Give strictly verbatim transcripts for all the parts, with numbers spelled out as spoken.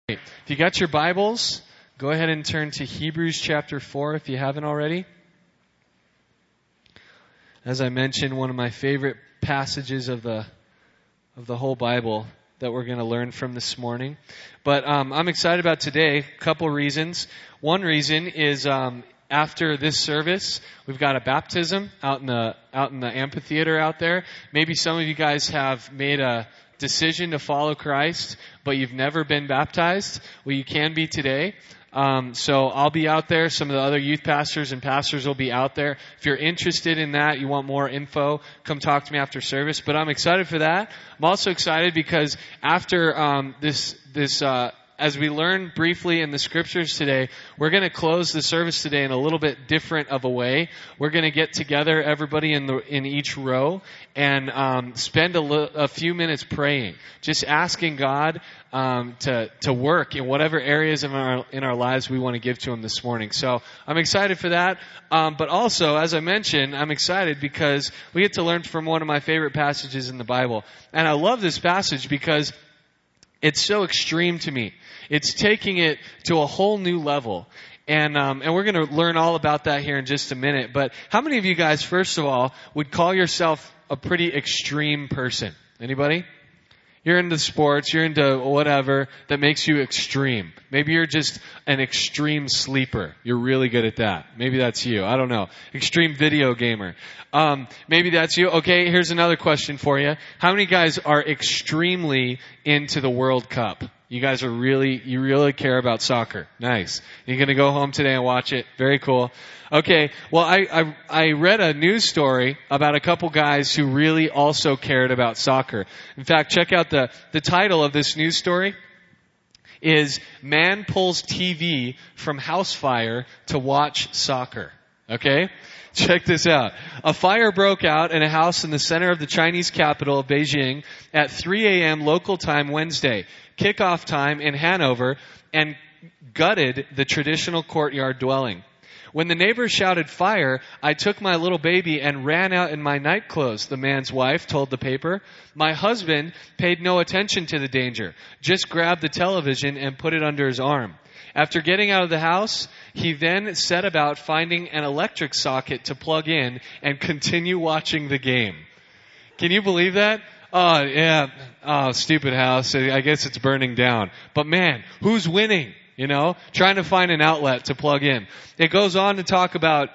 If you got your Bibles, go ahead and turn to Hebrews chapter four if you haven't already. As I mentioned, one of my favorite passages of the of the whole Bible that we're going to learn from this morning. But um, I'm excited about today. A couple reasons. One reason is um, after this service, we've got a baptism out in the out in the amphitheater out there. Maybe some of you guys have made a decision to follow Christ, but you've never been baptized. Well, you can be today. Um, so I'll be out there. Some of the other youth pastors and pastors will be out there. If you're interested in that, you want more info, come talk to me after service. But I'm excited for that. I'm also excited because after um, this, this uh, as we learn briefly in the scriptures today, we're going to close the service today in a little bit different of a way. We're going to get together, everybody in the in each row, and um, spend a, li- a few minutes praying, just asking God um, to to work in whatever areas of our in our lives we want to give to Him this morning. So I'm excited for that. Um, but also, as I mentioned, I'm excited because we get to learn from one of my favorite passages in the Bible, and I love this passage because it's so extreme to me. It's taking it to a whole new level. And um, and we're going to learn all about that here in just a minute. But how many of you guys, first of all, would call yourself a pretty extreme person? Anybody? You're into sports, you're into whatever that makes you extreme. Maybe you're just an extreme sleeper. You're really good at that. Maybe that's you. I don't know. Extreme video gamer. Um, maybe that's you. Okay, here's another question for you. How many guys are extremely into the World Cup? You guys are really, you really care about soccer. Nice. You're going to go home today and watch it. Very cool. Okay. Well, I, I, I read a news story about a couple guys who really also cared about soccer. In fact, check out the, the title of this news story is Man Pulls T V from House Fire to Watch Soccer. Okay? Check this out. A fire broke out in a house in the center of the Chinese capital of Beijing at three a.m. local time Wednesday, kickoff time in Hanover, and gutted the traditional courtyard dwelling. When the neighbors shouted fire, I took my little baby and ran out in my night clothes, the man's wife told the paper. My husband paid no attention to the danger, just grabbed the television and put it under his arm. After getting out of the house, he then set about finding an electric socket to plug in and continue watching the game. Can you believe that? Oh, yeah. Oh, stupid house. I guess it's burning down. But man, who's winning? You know, trying to find an outlet to plug in. It goes on to talk about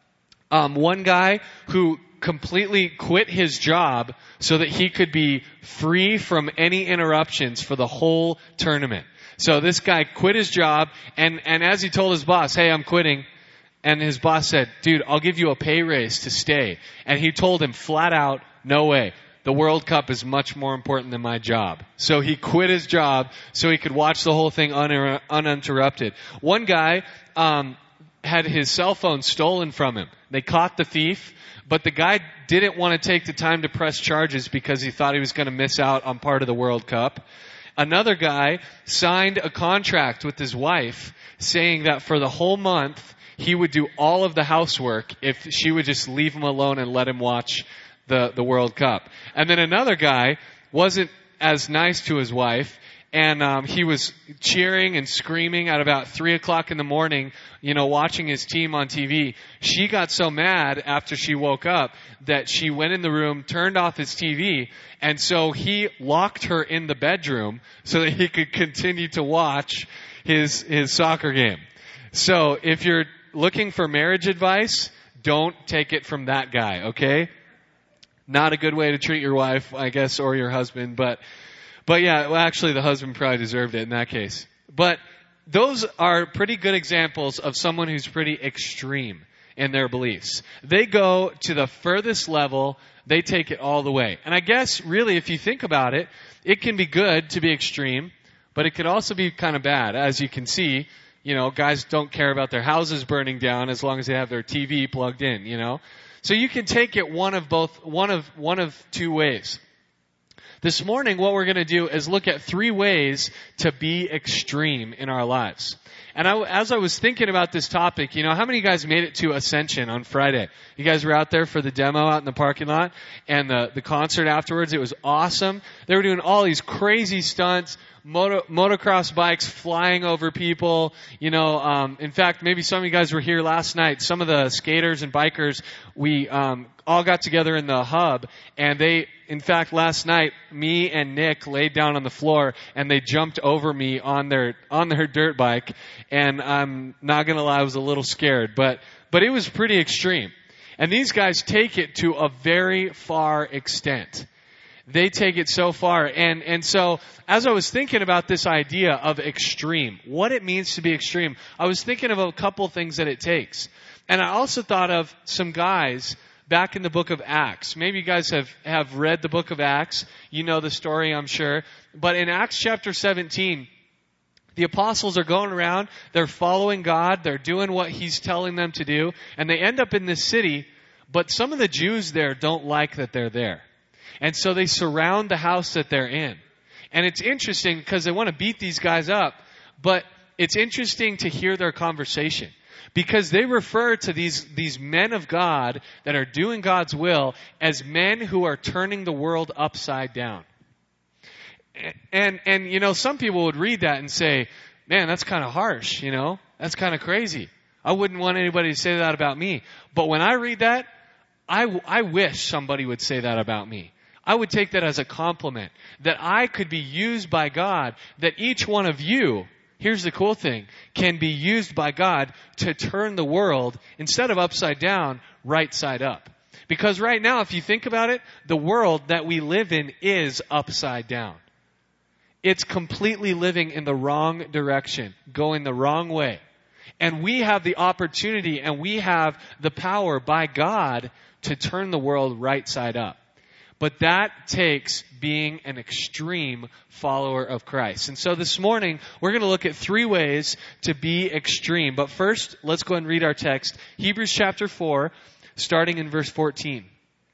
um, one guy who completely quit his job so that he could be free from any interruptions for the whole tournament. So this guy quit his job, and, and as he told his boss, hey, I'm quitting, and his boss said, dude, I'll give you a pay raise to stay. And he told him flat out, no way. The World Cup is much more important than my job. So he quit his job so he could watch the whole thing un- uninterrupted. One guy um, had his cell phone stolen from him. They caught the thief, but the guy didn't want to take the time to press charges because he thought he was going to miss out on part of the World Cup. Another guy signed a contract with his wife saying that for the whole month he would do all of the housework if she would just leave him alone and let him watch the, the World Cup. And then another guy wasn't as nice to his wife, and um, he was cheering and screaming at about three o'clock in the morning, you know, watching his team on T V. She got so mad after she woke up that she went in the room, turned off his T V, and so he locked her in the bedroom so that he could continue to watch his his soccer game. So if you're looking for marriage advice, don't take it from that guy, okay? Not a good way to treat your wife, I guess, or your husband, but But yeah, well, actually the husband probably deserved it in that case. But those are pretty good examples of someone who's pretty extreme in their beliefs. They go to the furthest level, they take it all the way. And I guess really if you think about it, it can be good to be extreme, but it could also be kind of bad. As you can see, you know, guys don't care about their houses burning down as long as they have their T V plugged in, you know. So you can take it one of both, one of, one of two ways. This morning, what we're going to do is look at three ways to be extreme in our lives. And I, as I was thinking about this topic, you know, how many of you guys made it to Ascension on Friday? You guys were out there for the demo out in the parking lot and the, the concert afterwards. It was awesome. They were doing all these crazy stunts, moto, motocross bikes flying over people. You know, um, in fact, maybe some of you guys were here last night. Some of the skaters and bikers, we um, all got together in the hub, and they, in fact, last night, me and Nick laid down on the floor, and they jumped over me on their on their dirt bike. And I'm not gonna lie, I was a little scared, but but it was pretty extreme. And these guys take it to a very far extent. They take it so far. And, and so as I was thinking about this idea of extreme, what it means to be extreme, I was thinking of a couple things that it takes. And I also thought of some guys back in the book of Acts. Maybe you guys have, have read the book of Acts. You know the story, I'm sure. But in Acts chapter seventeen, the apostles are going around, they're following God, they're doing what He's telling them to do, and they end up in this city, but some of the Jews there don't like that they're there. And so they surround the house that they're in. And it's interesting because they want to beat these guys up, but it's interesting to hear their conversation. Because they refer to these, these men of God that are doing God's will as men who are turning the world upside down. And, and, you know, some people would read that and say, man, that's kind of harsh, you know, that's kind of crazy. I wouldn't want anybody to say that about me. But when I read that, I, I wish somebody would say that about me. I would take that as a compliment, that I could be used by God, that each one of you, here's the cool thing, can be used by God to turn the world, instead of upside down, right side up. Because right now, if you think about it, the world that we live in is upside down. It's completely living in the wrong direction, going the wrong way. And we have the opportunity and we have the power by God to turn the world right side up. But that takes being an extreme follower of Christ. And so this morning, we're going to look at three ways to be extreme. But first, let's go and read our text. Hebrews chapter four, starting in verse fourteen.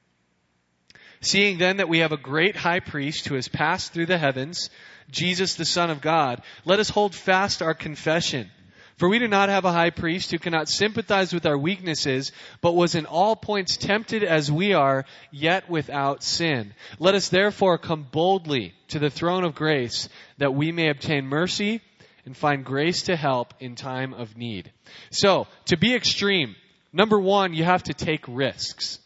Seeing then that we have a great high priest who has passed through the heavens, Jesus the Son of God, let us hold fast our confession. For we do not have a high priest who cannot sympathize with our weaknesses, but was in all points tempted as we are, yet without sin. Let us therefore come boldly to the throne of grace, that we may obtain mercy and find grace to help in time of need. So, to be extreme, number one, you have to take risks.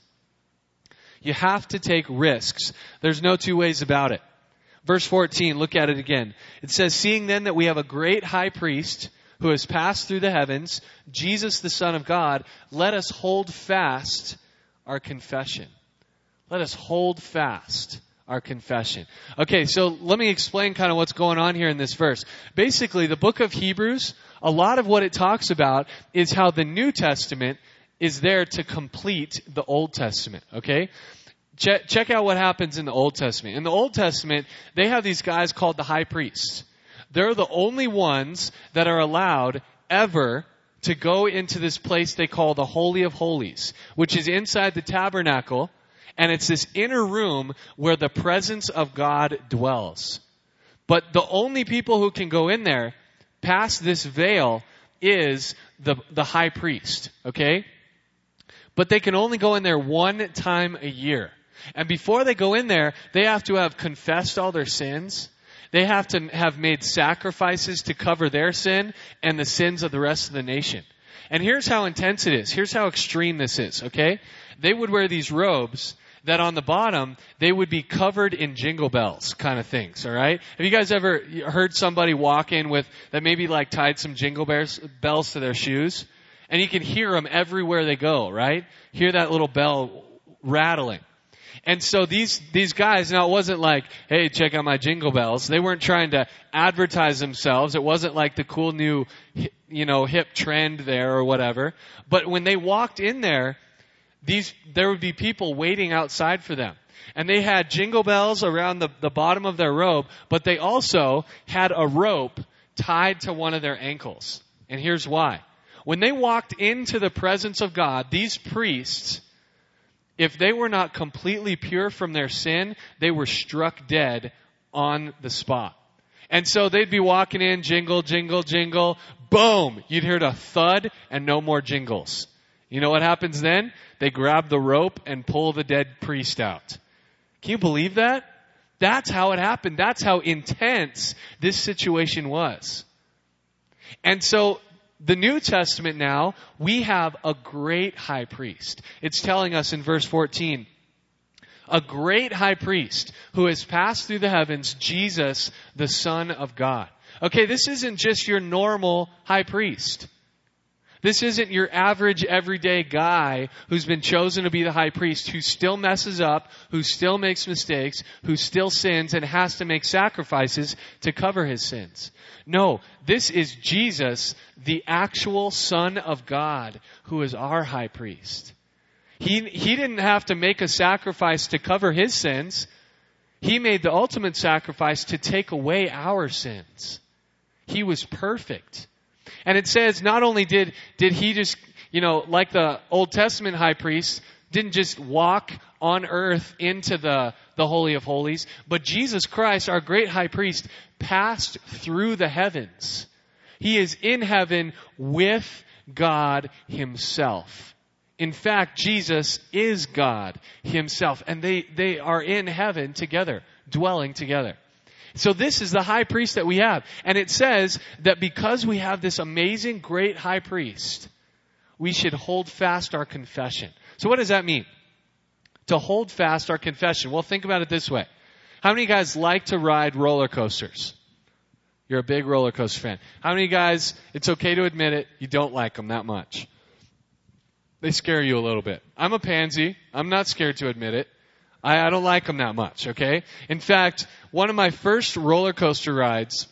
You have to take risks. There's no two ways about it. Verse fourteen, look at it again. It says, seeing then that we have a great high priest who has passed through the heavens, Jesus the Son of God, let us hold fast our confession. Let us hold fast our confession. Okay, so let me explain kind of what's going on here in this verse. Basically, the book of Hebrews, a lot of what it talks about is how the New Testament is there to complete the Old Testament, okay? Check, check out what happens in the Old Testament. In the Old Testament, they have these guys called the high priests. They're the only ones that are allowed ever to go into this place they call the Holy of Holies, which is inside the tabernacle, and it's this inner room where the presence of God dwells. But the only people who can go in there past this veil is the, the high priest, okay? But they can only go in there one time a year. And before they go in there, they have to have confessed all their sins. They have to have made sacrifices to cover their sin and the sins of the rest of the nation. And here's how intense it is. Here's how extreme this is, okay? They would wear these robes that on the bottom, they would be covered in jingle bells kind of things, all right? Have you guys ever heard somebody walk in with, that maybe like tied some jingle bells, bells to their shoes? And you can hear them everywhere they go, right? Hear that little bell rattling. And so these, these guys, now it wasn't like, hey, check out my jingle bells. They weren't trying to advertise themselves. It wasn't like the cool new, you know, hip trend there or whatever. But when they walked in there, these, there would be people waiting outside for them. And they had jingle bells around the, the bottom of their robe, but they also had a rope tied to one of their ankles. And here's why. When they walked into the presence of God, these priests, if they were not completely pure from their sin, they were struck dead on the spot. And so they'd be walking in, jingle, jingle, jingle, boom! You'd hear a thud and no more jingles. You know what happens then? They grab the rope and pull the dead priest out. Can you believe that? That's how it happened. That's how intense this situation was. And so the New Testament now, we have a great high priest. It's telling us in verse fourteen, a great high priest who has passed through the heavens, Jesus, the Son of God. Okay, this isn't just your normal high priest. This isn't your average everyday guy who's been chosen to be the high priest, who still messes up, who still makes mistakes, who still sins and has to make sacrifices to cover his sins. No, this is Jesus, the actual Son of God, who is our high priest. He, he didn't have to make a sacrifice to cover his sins. He made the ultimate sacrifice to take away our sins. He was perfect. And it says not only did, did he just, you know, like the Old Testament high priest, didn't just walk on earth into the, the Holy of Holies, but Jesus Christ, our great high priest, passed through the heavens. He is in heaven with God himself. In fact, Jesus is God himself, and they, they are in heaven together, dwelling together. So this is the high priest that we have. And it says that because we have this amazing, great high priest, we should hold fast our confession. So what does that mean? To hold fast our confession. Well, think about it this way. How many guys like to ride roller coasters? You're a big roller coaster fan. How many guys, it's okay to admit it, you don't like them that much? They scare you a little bit. I'm a pansy. I'm not scared to admit it. I, I don't like them that much, okay? In fact, one of my first roller coaster rides,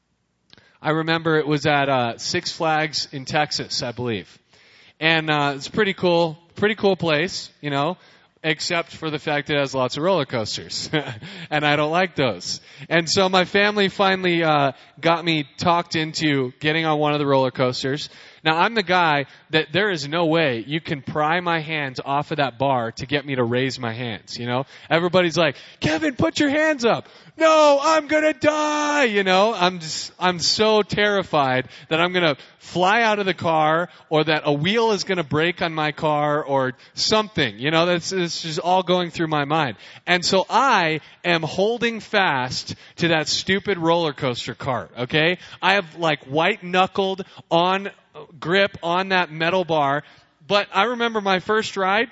I remember it was at uh, Six Flags in Texas, I believe. And uh, it's a pretty cool, pretty cool place, you know, except for the fact that it has lots of roller coasters. And I don't like those. And so my family finally uh, got me talked into getting on one of the roller coasters. Now, I'm the guy that there is no way you can pry my hands off of that bar to get me to raise my hands, you know? Everybody's like, Kevin, put your hands up. No, I'm gonna die, you know? I'm just, I'm so terrified that I'm gonna fly out of the car or that a wheel is gonna break on my car or something, you know? That's, it's just all going through my mind. And so I am holding fast to that stupid roller coaster cart, okay? I have like white knuckled on grip on that metal bar. But I remember my first ride,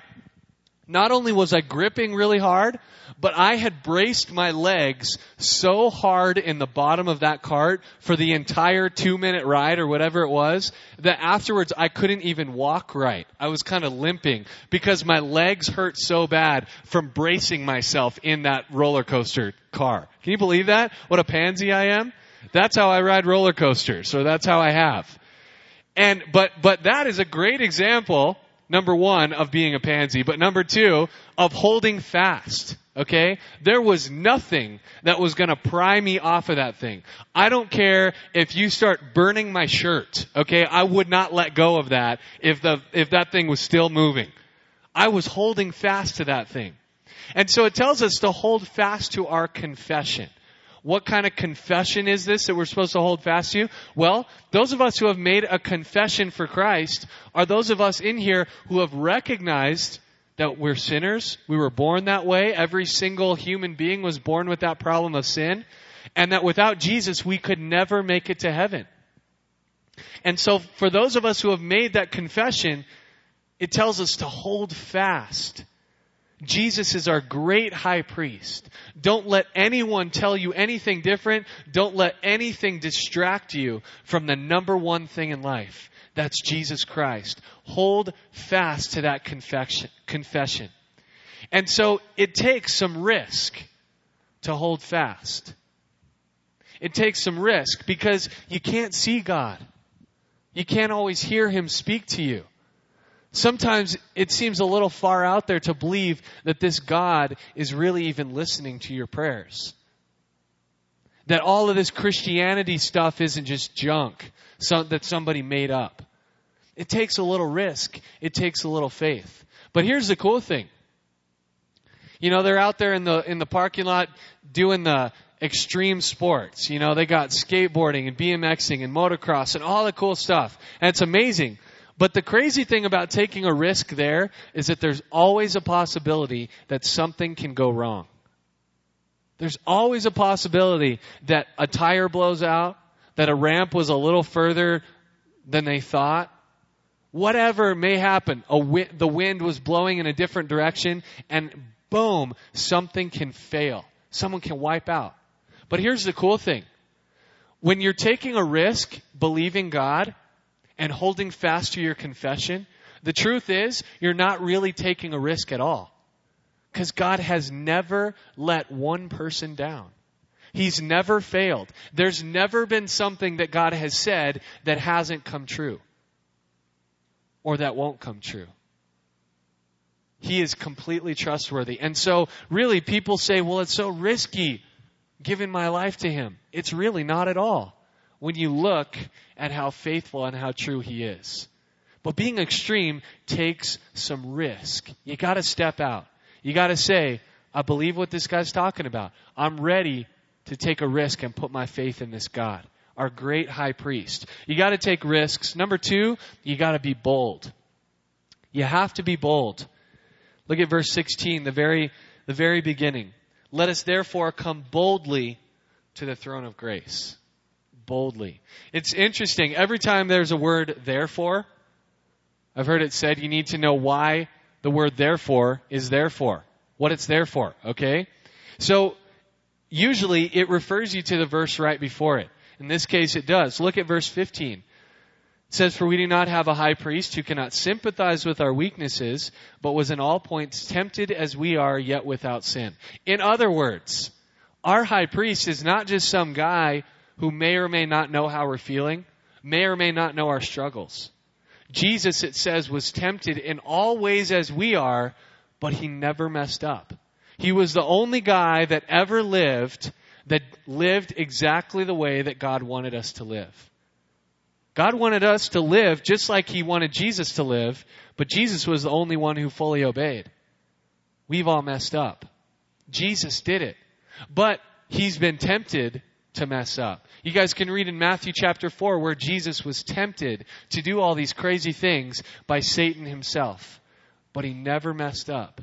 not only was I gripping really hard, but I had braced my legs so hard in the bottom of that cart for the entire two minute ride or whatever it was, that afterwards I couldn't even walk right. I was kind of limping because my legs hurt so bad from bracing myself in that roller coaster car. Can you believe that? What a pansy I am? That's how I ride roller coasters, or that's how I have. And, but, but that is a great example, number one, of being a pansy, but number two, of holding fast. Okay? There was nothing that was gonna pry me off of that thing. I don't care if you start burning my shirt. Okay? I would not let go of that if the, if that thing was still moving. I was holding fast to that thing. And so it tells us to hold fast to our confession. What kind of confession is this that we're supposed to hold fast to? Well, those of us who have made a confession for Christ are those of us in here who have recognized that we're sinners. We were born that way. Every single human being was born with that problem of sin. And that without Jesus, we could never make it to heaven. And so for those of us who have made that confession, it tells us to hold fast. Jesus is our great high priest. Don't let anyone tell you anything different. Don't let anything distract you from the number one thing in life. That's Jesus Christ. Hold fast to that confession. confession. And so it takes some risk to hold fast. It takes some risk because you can't see God. You can't always hear Him speak to you. Sometimes it seems a little far out there to believe that this God is really even listening to your prayers. That all of this Christianity stuff isn't just junk so, that somebody made up. It takes a little risk. It takes a little faith. But here's the cool thing. You know, they're out there in the in the parking lot doing the extreme sports. You know, they got skateboarding and BMXing and motocross and all the cool stuff. And it's amazing. But the crazy thing about taking a risk there is that there's always a possibility that something can go wrong. There's always a possibility that a tire blows out, that a ramp was a little further than they thought. Whatever may happen, a wi- the wind was blowing in a different direction, and boom, something can fail. Someone can wipe out. But here's the cool thing. When you're taking a risk, believing God, and holding fast to your confession, the truth is, you're not really taking a risk at all. Because God has never let one person down. He's never failed. There's never been something that God has said that hasn't come true. Or that won't come true. He is completely trustworthy. And so, really, people say, well, it's so risky giving my life to Him. It's really not at all when you look at how faithful and how true He is. But being extreme takes some risk. You got to step out. You got to say, I believe what this guy's talking about. I'm ready to take a risk and put my faith in this God, our great high priest. You got to take risks. Number two, you got to be bold. You have to be bold. Look at verse sixteen, the very, the very beginning. Let us therefore come boldly to the throne of grace. Boldly. It's interesting. Every time there's a word therefore, I've heard it said you need to know why the word therefore is therefore. What it's there for, okay? So, usually it refers you to the verse right before it. In this case it does. Look at verse fifteen. It says, for we do not have a high priest who cannot sympathize with our weaknesses, but was in all points tempted as we are, yet without sin. In other words, our high priest is not just some guy who may or may not know how we're feeling, may or may not know our struggles. Jesus, it says, was tempted in all ways as we are, but He never messed up. He was the only guy that ever lived that lived exactly the way that God wanted us to live. God wanted us to live just like He wanted Jesus to live, but Jesus was the only one who fully obeyed. We've all messed up. Jesus did it. But He's been tempted to mess up. You guys can read in Matthew chapter four where Jesus was tempted to do all these crazy things by Satan himself. But He never messed up.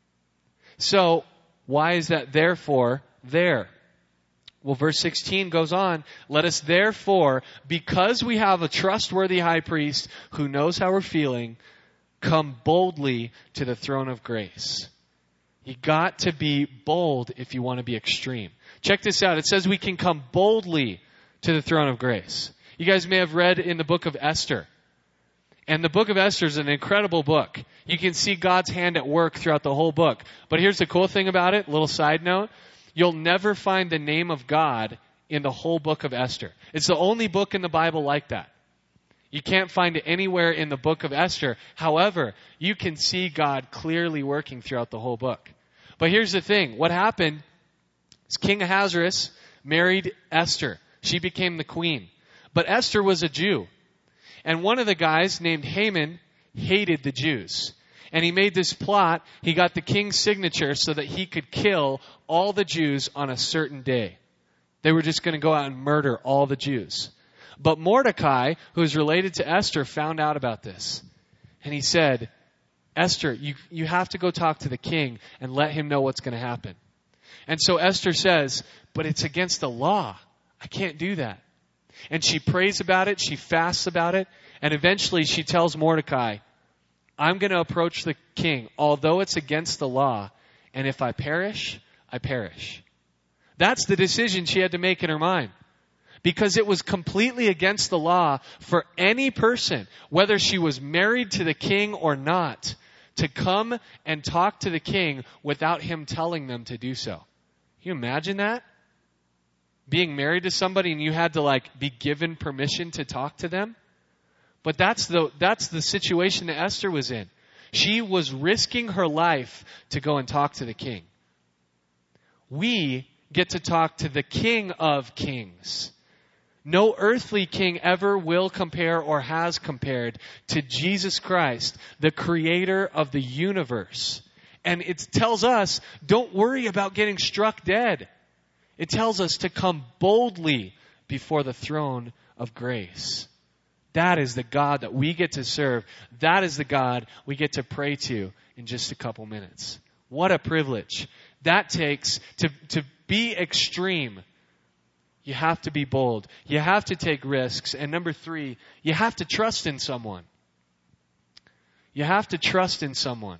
So, why is that therefore there? Well, verse sixteen goes on, let us therefore, because we have a trustworthy high priest who knows how we're feeling, come boldly to the throne of grace. You got to be bold if you want to be extreme. Check this out. It says we can come boldly to the throne of grace. You guys may have read in the book of Esther. And the book of Esther is an incredible book. You can see God's hand at work throughout the whole book. But here's the cool thing about it, little side note. You'll never find the name of God in the whole book of Esther. It's the only book in the Bible like that. You can't find it anywhere in the book of Esther. However, you can see God clearly working throughout the whole book. But here's the thing. What happened is King Ahasuerus married Esther. She became the queen. But Esther was a Jew. And one of the guys named Haman hated the Jews. And he made this plot. He got the king's signature so that he could kill all the Jews on a certain day. They were just going to go out and murder all the Jews. But Mordecai, who is related to Esther, found out about this. And he said, Esther, you, you have to go talk to the king and let him know what's going to happen. And so Esther says, but it's against the law. I can't do that. And she prays about it. She fasts about it. And eventually she tells Mordecai, I'm going to approach the king, although it's against the law. And if I perish, I perish. That's the decision she had to make in her mind. Because it was completely against the law for any person, whether she was married to the king or not, to come and talk to the king without him telling them to do so. Can you imagine that? Being married to somebody and you had to like be given permission to talk to them? But that's the, that's the situation that Esther was in. She was risking her life to go and talk to the king. We get to talk to the King of Kings. No earthly king ever will compare or has compared to Jesus Christ, the creator of the universe. And it tells us, don't worry about getting struck dead. It tells us to come boldly before the throne of grace. That is the God that we get to serve. That is the God we get to pray to in just a couple minutes. What a privilege. That takes, to, to be extreme, you have to be bold. You have to take risks. And number three, you have to trust in someone. You have to trust in someone.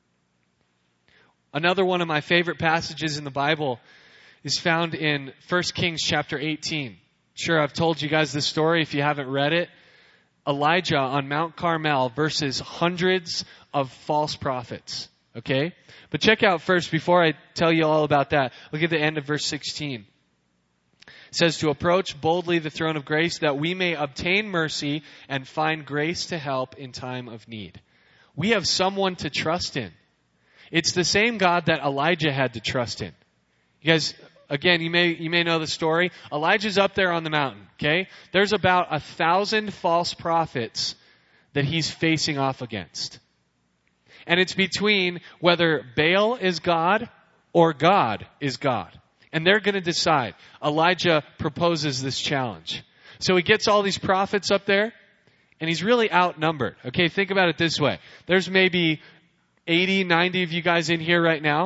Another one of my favorite passages in the Bible is found in First Kings chapter eighteen. Sure, I've told you guys this story if you haven't read it. Elijah on Mount Carmel versus hundreds of false prophets. Okay? But check out first, before I tell you all about that, look at the end of verse sixteen. It says, to approach boldly the throne of grace that we may obtain mercy and find grace to help in time of need. We have someone to trust in. It's the same God that Elijah had to trust in. You guys, again, you may you may know the story. Elijah's up there on the mountain, okay? There's about a thousand false prophets that he's facing off against. And it's between whether Baal is God or God is God. And they're going to decide. Elijah proposes this challenge. So he gets all these prophets up there, and he's really outnumbered. Okay, think about it this way. There's maybe eighty, ninety of you guys in here right now.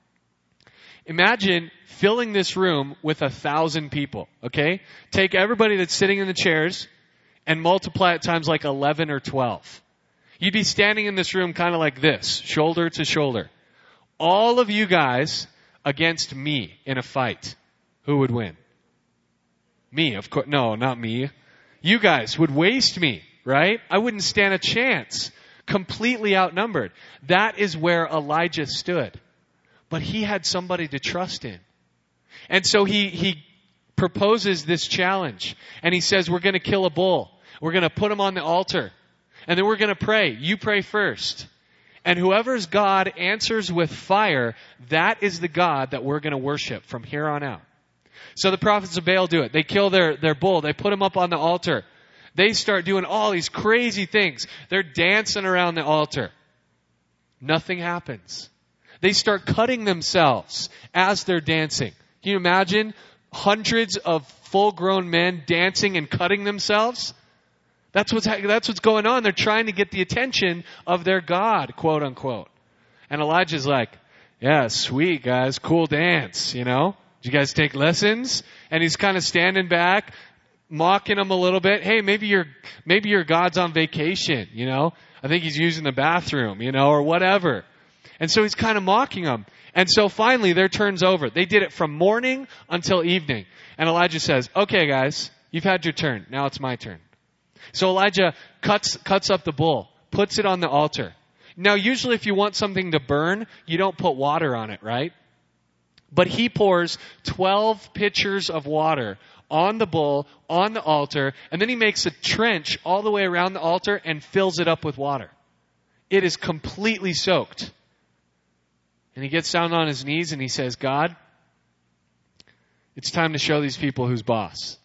Imagine filling this room with a thousand people, okay? Take everybody that's sitting in the chairs and multiply it times like eleven or twelve. You'd be standing in this room kind of like this, shoulder to shoulder. All of you guys against me in a fight. Who would win? Me, of course. No, not me. You guys would waste me, right? I wouldn't stand a chance. Completely outnumbered. That is where Elijah stood. But he had somebody to trust in. And so he, he proposes this challenge. And he says, we're going to kill a bull. We're going to put him on the altar. And then we're going to pray. You pray first. And whoever's God answers with fire, that is the God that we're going to worship from here on out. So the prophets of Baal do it. They kill their, their bull. They put him up on the altar. They start doing all these crazy things. They're dancing around the altar. Nothing happens. They start cutting themselves as they're dancing. Can you imagine hundreds of full-grown men dancing and cutting themselves? That's what's, that's what's going on. They're trying to get the attention of their God, quote unquote. And Elijah's like, yeah, sweet guys, cool dance, you know? Did you guys take lessons? And he's kind of standing back, mocking them a little bit. Hey, maybe your, maybe your God's on vacation, you know? I think he's using the bathroom, you know, or whatever. And so he's kind of mocking them. And so finally their turn's over. They did it from morning until evening. And Elijah says, okay guys, you've had your turn. Now it's my turn. So Elijah cuts cuts up the bull, puts it on the altar. Now, usually if you want something to burn, you don't put water on it, right? But he pours twelve pitchers of water on the bull, on the altar, and then he makes a trench all the way around the altar and fills it up with water. It is completely soaked. And he gets down on his knees and he says, God, it's time to show these people who's boss.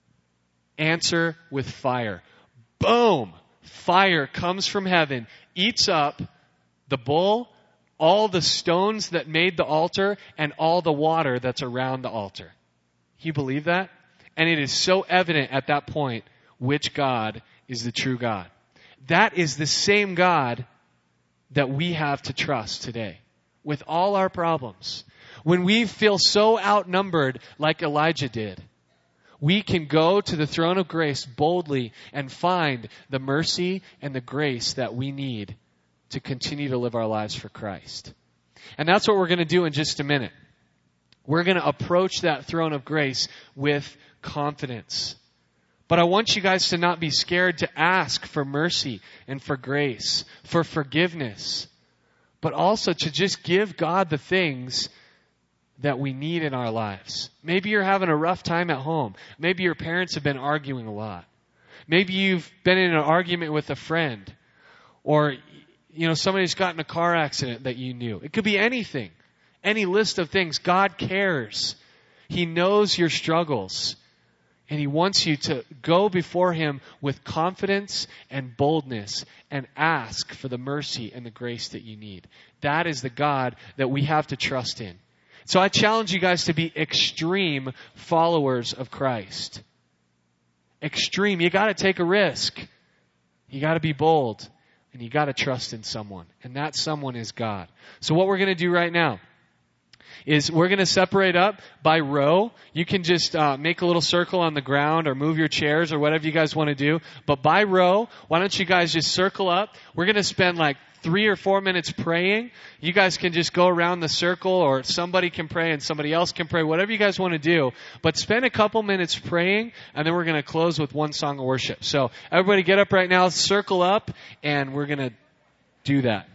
Answer with fire. Boom! Fire comes from heaven, eats up the bull, all the stones that made the altar, and all the water that's around the altar. Can you believe that? And it is so evident at that point which God is the true God. That is the same God that we have to trust today with all our problems. When we feel so outnumbered like Elijah did, we can go to the throne of grace boldly and find the mercy and the grace that we need to continue to live our lives for Christ. And that's what we're going to do in just a minute. We're going to approach that throne of grace with confidence. But I want you guys to not be scared to ask for mercy and for grace, for forgiveness, but also to just give God the things that we need in our lives. Maybe you're having a rough time at home. Maybe your parents have been arguing a lot. Maybe you've been in an argument with a friend, or you know somebody's gotten a car accident that you knew. It could be anything, any list of things. God cares. He knows your struggles, and He wants you to go before Him with confidence and boldness and ask for the mercy and the grace that you need. That is the God that we have to trust in. So I challenge you guys to be extreme followers of Christ. Extreme. You got to take a risk. You got to be bold. And you got to trust in someone. And that someone is God. So what we're going to do right now is we're going to separate up by row. You can just uh, make a little circle on the ground or move your chairs or whatever you guys want to do. But by row, why don't you guys just circle up? We're going to spend like three or four minutes praying. You guys can just go around the circle, or somebody can pray and somebody else can pray, whatever you guys want to do. But spend a couple minutes praying, and then we're going to close with one song of worship. So everybody get up right now, circle up, and we're going to do that.